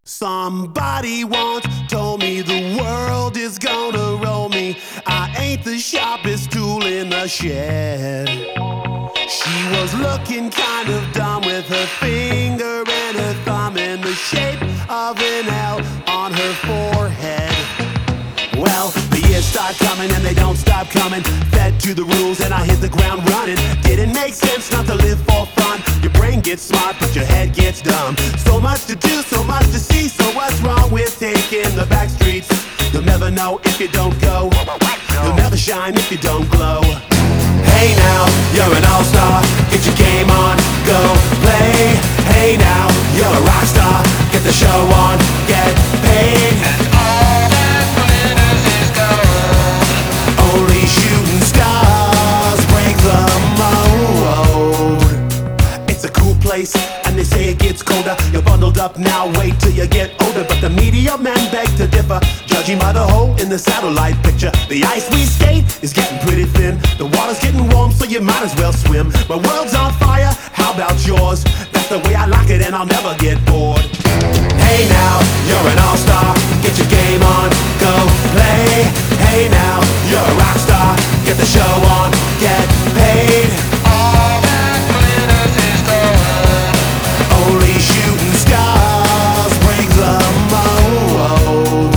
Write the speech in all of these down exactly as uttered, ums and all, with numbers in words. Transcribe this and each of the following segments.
Somebody once told me the world is gonna roll me. I ain't the sharpest tool in the shed. She was looking kind of dumb with her finger and her thumb in the shape of an L on her forehead. Well, the years start coming and they don't stop coming. Fed to the rules and I hit the ground running. Didn't make sense not to live for fun. Your brain gets smart but your head gets dumb. So much to do, so much to see. So what's wrong with taking the back streets? You'll never know if you don't go. You'll never shine if you don't glow. Hey now, you're an all-star. Get your game on, go play. Hey now, you're a rock star. Get the show on, get paid. And all that glitters is gold. Only shooting stars break the mold. It's a cool place, and they say it gets colder. You're bundled up now, wait till you get older. But the media men beg to differ, judging by the hole in the satellite picture. The ice we skate is getting pretty thin. The water's getting warm, so you might as well swim. My world's on fire, how about yours? That's the way I like it and I'll never get bored. Hey now, you're an all-star. Get your game on, go play. Hey now, you're a rock star. Get the show on, get paid. All that glitters is gold. Only shooting stars break the mold.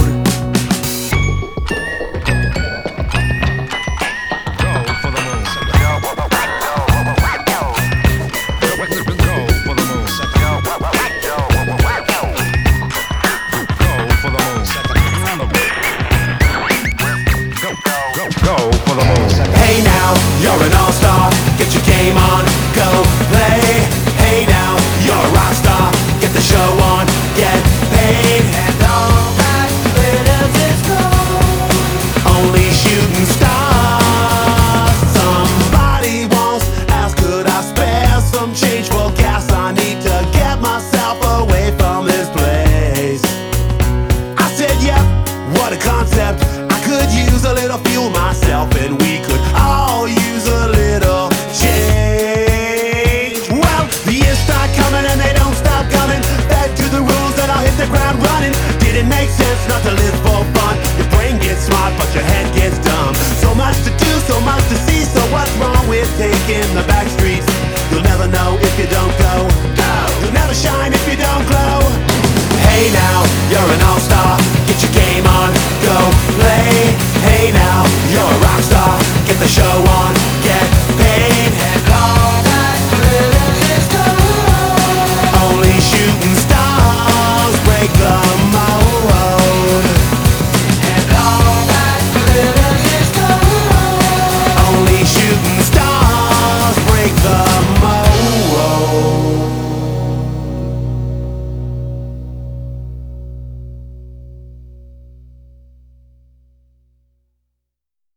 Hey now, you're an all-star. Get your game on, go play. Hey now, you're a rock star. Get the show on, get paid. And all that glitters is gold. Only shooting stars. Somebody once asked, could I spare some change for gas? I need to get myself away from this place. I said, yep, what a concept. I could use a little fuel myself, and we could all use a little change. Well, the years start coming and they don't stop coming. Fed to the rules and I'll hit the ground running. Didn't make sense not to live for fun. Your brain gets smart but your head gets dumb. So much to do, so much to see. So what's wrong with taking the back streets? You'll never know if you don't go. Go! You'll never shine if you don't glow. Hey now, you're an all-star. Get your game on, go play. Hey now, you're a rock star. Get the show on,